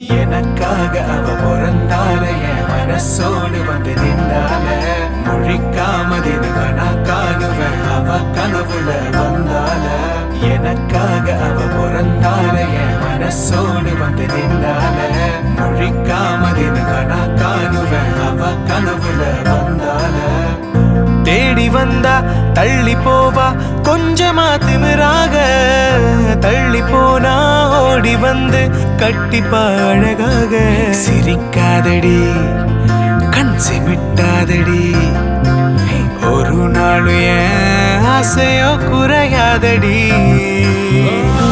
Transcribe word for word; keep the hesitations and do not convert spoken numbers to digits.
எனக்காக அவ பிறந்தால என் மனசோடு வந்து நின்றால முழிக்காம தினகனா காணுவேன் அவ கனவுல வந்தால எனக்காக அவ பிறந்தால என் மனசோடு வந்து நின்றால முழிக்காம தினகனா காணுவேன் அவ கனவுல வந்தால தேடி வந்தா தள்ளி போவா கொஞ்சமா திமிராக தள்ளி போனா ஓடி வந்து கட்டிப்பா அழகாக சிரிக்காதடி கண் சிமிட்டாதடி ஒரு நாள் ஏன் ஆசையோ குறையாதடி